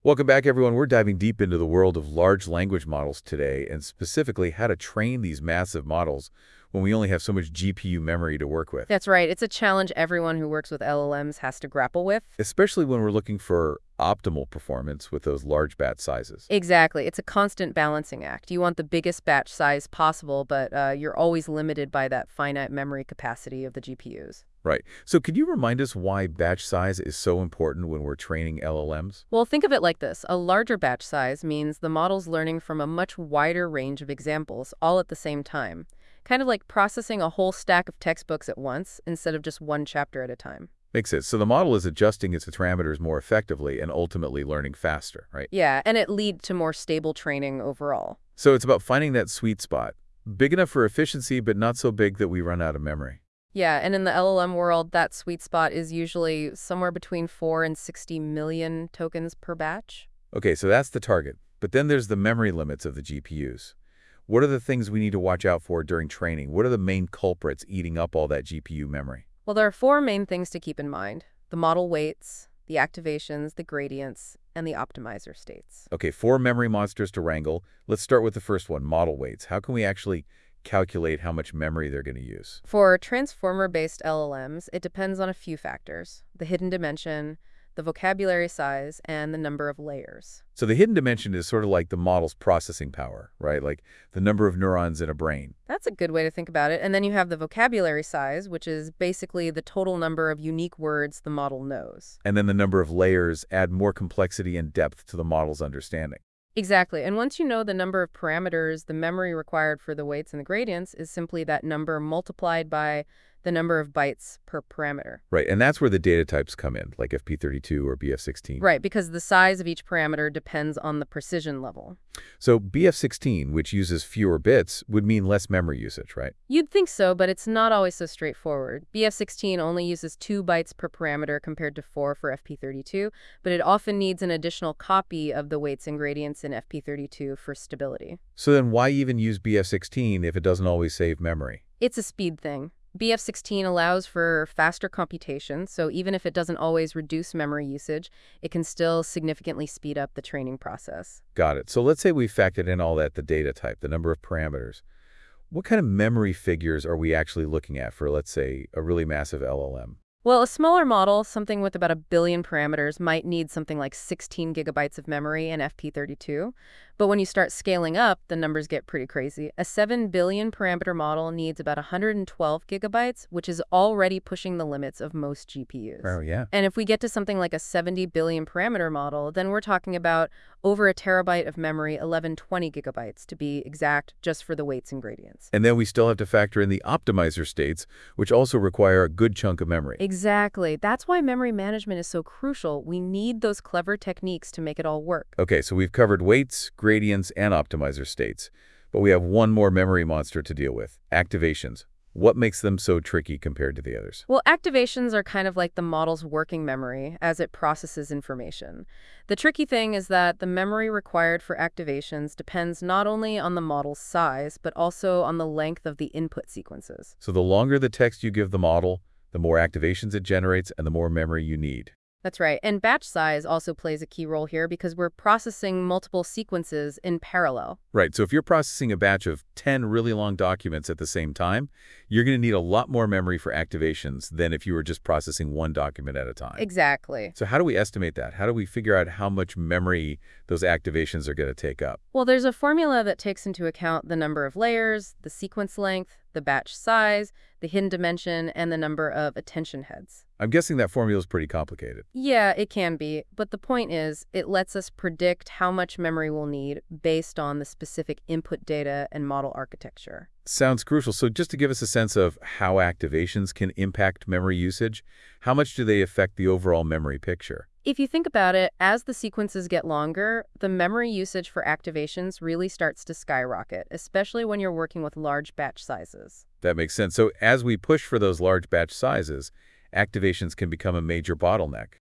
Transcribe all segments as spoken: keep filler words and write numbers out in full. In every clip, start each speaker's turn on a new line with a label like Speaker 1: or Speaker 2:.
Speaker 1: Welcome back, everyone. We're diving deep into the world of large language models today, and specifically how to train these massive models when we only have so much G P U memory to work with,
Speaker 2: That's right. It's a challenge everyone who works with L L Ms has to grapple with.
Speaker 1: especially when we're looking for optimal performance with those large batch sizes.
Speaker 2: Exactly. It's a constant balancing act. You want the biggest batch size possible, but uh, you're always limited by that finite memory capacity of the G P Us.
Speaker 1: Right. So could you remind us why batch size is so important when we're training L L Ms?
Speaker 2: Well, think of it like this. A larger batch size means the model's learning from a much wider range of examples all at the same time, kind of like processing a whole stack of textbooks at once instead of just one chapter at a time.
Speaker 1: Makes sense. So the model is adjusting its parameters more effectively and ultimately learning faster, right?
Speaker 2: Yeah, and it lead to more stable training overall.
Speaker 1: So it's about finding that sweet spot, big enough for efficiency, but not so big that we run out of memory.
Speaker 2: Yeah, and in the L L M world, that sweet spot is usually somewhere between four and sixty million tokens per batch.
Speaker 1: Okay, so that's the target. But then there's the memory limits of the G P Us. What are the things we need to watch out for during training? What are the main culprits eating up all that G P U memory?
Speaker 2: Well, there are four main things to keep in mind: the model weights, the activations, the gradients, and the optimizer states.
Speaker 1: Okay, four memory monsters to wrangle. Let's start with the first one, model weights. How can we actually calculate how much memory they're going to use?
Speaker 2: For transformer-based L L Ms, it depends on a few factors: the hidden dimension, the vocabulary size, and the number of layers.
Speaker 1: So the hidden dimension is sort of like the model's processing power, right? Like the number of neurons in a brain.
Speaker 2: That's a good way to think about it. And then you have the vocabulary size, which is basically the total number of unique words the model knows.
Speaker 1: And then the number of layers add more complexity and depth to the model's understanding.
Speaker 2: Exactly. And once you know the number of parameters, the memory required for the weights and the gradients is simply that number multiplied by the number of bytes per parameter.
Speaker 1: Right, and that's where the data types come in, like F P thirty-two or B F sixteen.
Speaker 2: Right, because the size of each parameter depends on the precision level.
Speaker 1: So B F sixteen, which uses fewer bits, would mean less memory usage, right?
Speaker 2: You'd think so, but it's not always so straightforward. B F sixteen only uses two bytes per parameter compared to four for F P thirty-two, but it often needs an additional copy of the weights and gradients in F P thirty-two for stability.
Speaker 1: So then why even use B F sixteen if it doesn't always save memory?
Speaker 2: It's a speed thing. B F sixteen allows for faster computation, so even if it doesn't always reduce memory usage, it can still significantly speed up the training process.
Speaker 1: Got it. So let's say we factored in all that, the data type, the number of parameters. What kind of memory figures are we actually looking at for, let's say, a really massive L L M?
Speaker 2: Well, a smaller model, something with about a billion parameters, might need something like sixteen gigabytes of memory in F P thirty-two. But when you start scaling up, the numbers get pretty crazy. A seven billion parameter model needs about one hundred twelve gigabytes, which is already pushing the limits of most G P Us.
Speaker 1: Oh, yeah.
Speaker 2: And if we get to something like a seventy billion parameter model, then we're talking about over a terabyte of memory, eleven twenty gigabytes to be exact, just for the weights and gradients.
Speaker 1: And then we still have to factor in the optimizer states, which also require a good chunk of memory.
Speaker 2: Exactly. That's why memory management is so crucial. We need those clever techniques to make it all work.
Speaker 1: Okay, so we've covered weights, gradients, and optimizer states. But we have one more memory monster to deal with, activations. What makes them so tricky compared to the others?
Speaker 2: Well, activations are kind of like the model's working memory as it processes information. The tricky thing is that the memory required for activations depends not only on the model's size, but also on the length of the input sequences.
Speaker 1: So the longer the text you give the model, the more activations it generates and the more memory you need.
Speaker 2: That's right. And batch size also plays a key role here because we're processing multiple sequences in parallel.
Speaker 1: Right, so if you're processing a batch of ten really long documents at the same time, you're going to need a lot more memory for activations than if you were just processing one document at a time.
Speaker 2: Exactly.
Speaker 1: So how do we estimate that? How do we figure out how much memory those activations are going to take up?
Speaker 2: Well, there's a formula that takes into account the number of layers, the sequence length, the batch size, the hidden dimension, and the number of attention heads.
Speaker 1: I'm guessing that formula is pretty complicated.
Speaker 2: Yeah, it can be, but the point is, it lets us predict how much memory we'll need based on the specific input data and model architecture.
Speaker 1: Sounds crucial. So just to give us a sense of how activations can impact memory usage, how much do they affect the overall memory picture?
Speaker 2: If you think about it, as the sequences get longer, the memory usage for activations really starts to skyrocket, especially when you're working with large batch sizes.
Speaker 1: That makes sense. So as we push for those large batch sizes, activations can become a major bottleneck.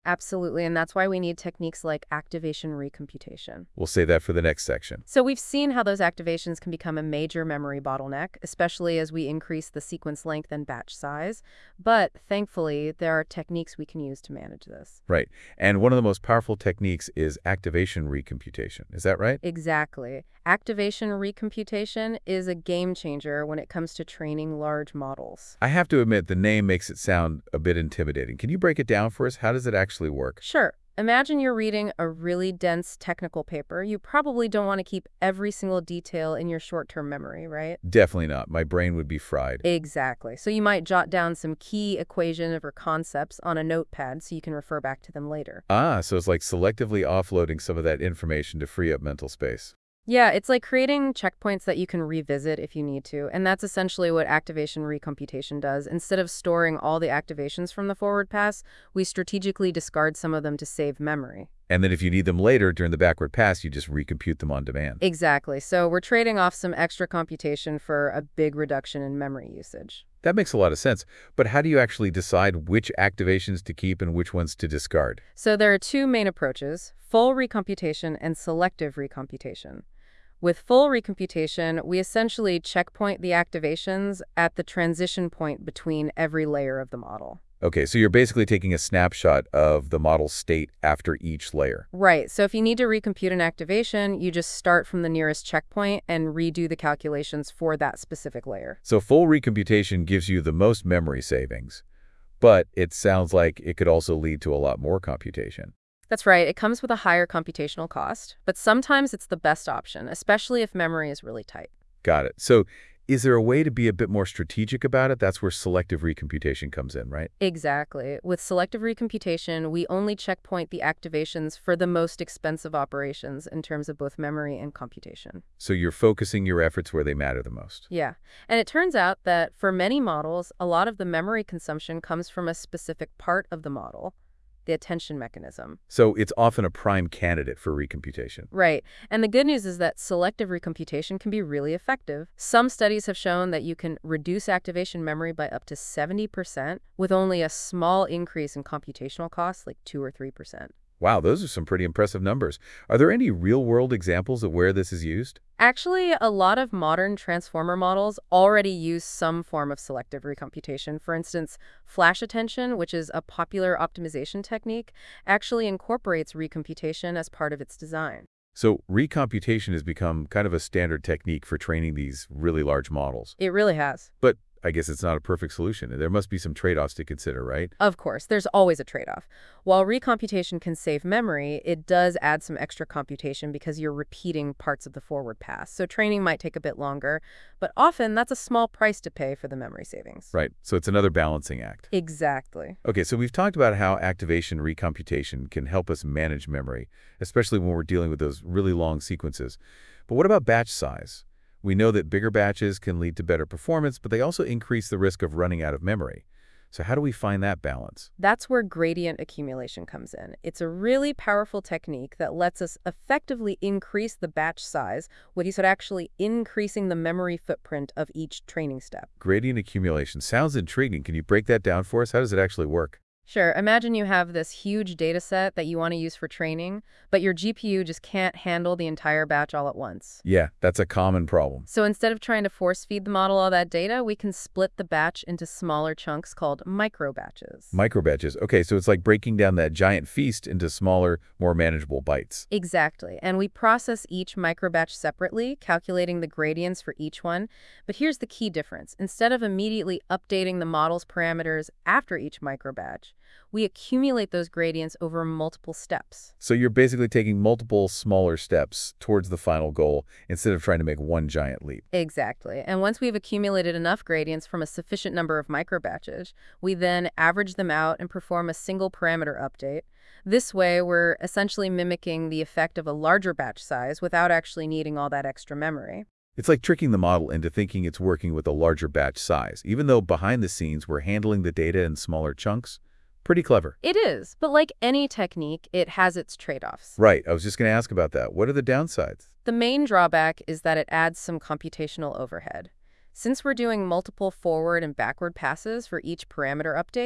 Speaker 2: Absolutely, and that's why we need techniques like activation recomputation.
Speaker 1: We'll save that for the next section.
Speaker 2: So we've seen how those activations can become a major memory bottleneck, especially as we increase the sequence length and batch size. But thankfully, there are techniques we can use to manage this.
Speaker 1: Right. And one of the most powerful techniques is activation recomputation. Is that right?
Speaker 2: Exactly. Activation recomputation is a game changer when it comes to training large models.
Speaker 1: I have to admit, the name makes it sound a bit intimidating. Can you break it down for us? How does it actually work?
Speaker 2: Sure. Imagine you're reading a really dense technical paper. You probably don't want to keep every single detail in your short-term memory, right?
Speaker 1: Definitely not. My brain would be fried.
Speaker 2: Exactly. So you might jot down some key equations or concepts on a notepad so you can refer back to them later.
Speaker 1: Ah, so it's like selectively offloading some of that information to free up mental space.
Speaker 2: Yeah, it's like creating checkpoints that you can revisit if you need to, and that's essentially what activation recomputation does. Instead of storing all the activations from the forward pass, we strategically discard some of them to save memory.
Speaker 1: And then if you need them later during the backward pass, you just recompute them on demand.
Speaker 2: Exactly. So we're trading off some extra computation for a big reduction in memory usage.
Speaker 1: That makes a lot of sense. But how do you actually decide which activations to keep and which ones to discard?
Speaker 2: So there are two main approaches: full recomputation and selective recomputation. With full recomputation, we essentially checkpoint the activations at the transition point between every layer of the model.
Speaker 1: Okay, so you're basically taking a snapshot of the model's state after each layer.
Speaker 2: Right, so if you need to recompute an activation, you just start from the nearest checkpoint and redo the calculations for that specific layer.
Speaker 1: So full recomputation gives you the most memory savings, but it sounds like it could also lead to a lot more computation.
Speaker 2: That's right, it comes with a higher computational cost, but sometimes it's the best option, especially if memory is really tight.
Speaker 1: Got it. So is there a way to be a bit more strategic about it? That's where selective recomputation comes in, right?
Speaker 2: Exactly. With selective recomputation, we only checkpoint the activations for the most expensive operations in terms of both memory and computation.
Speaker 1: So you're focusing your efforts where they matter the most.
Speaker 2: Yeah. And it turns out that for many models, a lot of the memory consumption comes from a specific part of the model, the attention mechanism.
Speaker 1: So it's often a prime candidate for recomputation.
Speaker 2: Right. And the good news is that selective recomputation can be really effective. Some studies have shown that you can reduce activation memory by up to seventy percent with only a small increase in computational costs, like two or three percent.
Speaker 1: Wow, those are some pretty impressive numbers. Are there any real-world examples of where this is used?
Speaker 2: Actually, a lot of modern transformer models already use some form of selective recomputation. For instance, flash attention, which is a popular optimization technique, actually incorporates recomputation as part of its design.
Speaker 1: So recomputation has become kind of a standard technique for training these really large models.
Speaker 2: It really has.
Speaker 1: But I guess it's not a perfect solution. There must be some trade-offs to consider, right?
Speaker 2: Of course, there's always a trade-off. While recomputation can save memory, it does add some extra computation because you're repeating parts of the forward pass. So training might take a bit longer, but often that's a small price to pay for the memory savings.
Speaker 1: Right. So it's another balancing act.
Speaker 2: Exactly.
Speaker 1: Okay, so we've talked about how activation recomputation can help us manage memory, especially when we're dealing with those really long sequences. But what about batch size? We know that bigger batches can lead to better performance, but they also increase the risk of running out of memory. So how do we find that balance?
Speaker 2: That's where gradient accumulation comes in. It's a really powerful technique that lets us effectively increase the batch size without actually increasing the memory footprint of each training step.
Speaker 1: Gradient accumulation sounds intriguing. Can you break that down for us? How does it actually work?
Speaker 2: Sure, imagine you have this huge data set that you want to use for training, but your G P U just can't handle the entire batch all at once.
Speaker 1: Yeah, that's a common problem.
Speaker 2: So instead of trying to force feed the model all that data, we can split the batch into smaller chunks called micro batches.
Speaker 1: Micro batches. Okay, so it's like breaking down that giant feast into smaller, more manageable bites.
Speaker 2: Exactly. And we process each micro batch separately, calculating the gradients for each one. But here's the key difference. Instead of immediately updating the model's parameters after each micro batch, we accumulate those gradients over multiple steps.
Speaker 1: So you're basically taking multiple smaller steps towards the final goal instead of trying to make one giant leap.
Speaker 2: Exactly. And once we've accumulated enough gradients from a sufficient number of microbatches, we then average them out and perform a single parameter update. This way, we're essentially mimicking the effect of a larger batch size without actually needing all that extra memory.
Speaker 1: It's like tricking the model into thinking it's working with a larger batch size, even though behind the scenes we're handling the data in smaller chunks. Pretty clever.
Speaker 2: It is, but like any technique, it has its trade-offs.
Speaker 1: Right. I was just going to ask about that. What are the downsides?
Speaker 2: The main drawback is that it adds some computational overhead. Since we're doing multiple forward and backward passes for each parameter update,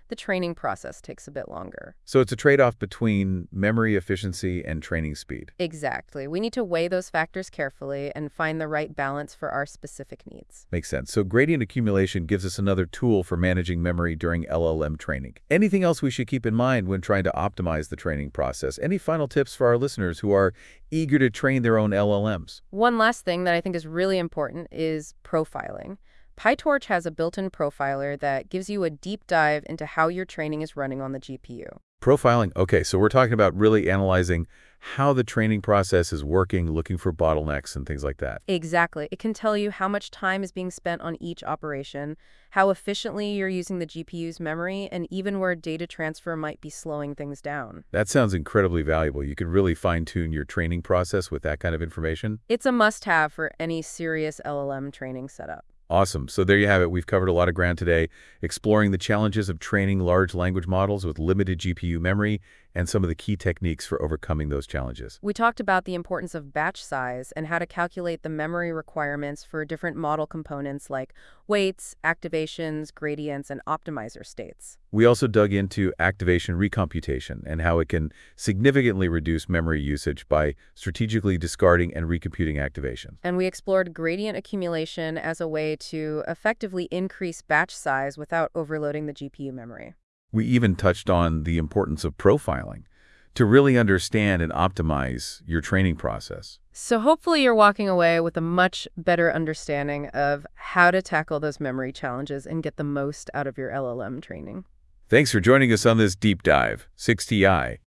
Speaker 2: the training process takes a bit longer.
Speaker 1: So it's a trade-off between memory efficiency and training speed.
Speaker 2: Exactly. We need to weigh those factors carefully and find the right balance for our specific needs.
Speaker 1: Makes sense. So gradient accumulation gives us another tool for managing memory during L L M training. Anything else we should keep in mind when trying to optimize the training process? Any final tips for our listeners who are eager to train their own L L Ms?
Speaker 2: One last thing that I think is really important is profiling. PyTorch has a built-in profiler that gives you a deep dive into how your training is running on the G P U.
Speaker 1: Profiling. Okay, so we're talking about really analyzing how the training process is working, looking for bottlenecks and things like that.
Speaker 2: Exactly. It can tell you how much time is being spent on each operation, how efficiently you're using the G P U's memory, and even where data transfer might be slowing things down.
Speaker 1: That sounds incredibly valuable. You could really fine-tune your training process with that kind of information.
Speaker 2: It's a must-have for any serious L L M training setup.
Speaker 1: Awesome. So there you have it. We've covered a lot of ground today, exploring the challenges of training large language models with limited G P U memory and some of the key techniques for overcoming those challenges.
Speaker 2: We talked about the importance of batch size and how to calculate the memory requirements for different model components like weights, activations, gradients, and optimizer states.
Speaker 1: We also dug into activation recomputation and how it can significantly reduce memory usage by strategically discarding and recomputing activations.
Speaker 2: And we explored gradient accumulation as a way to effectively increase batch size without overloading the G P U memory.
Speaker 1: We even touched on the importance of profiling to really understand and optimize your training process.
Speaker 2: So hopefully you're walking away with a much better understanding of how to tackle those memory challenges and get the most out of your L L M training.
Speaker 1: Thanks for joining us on this deep dive. six T I.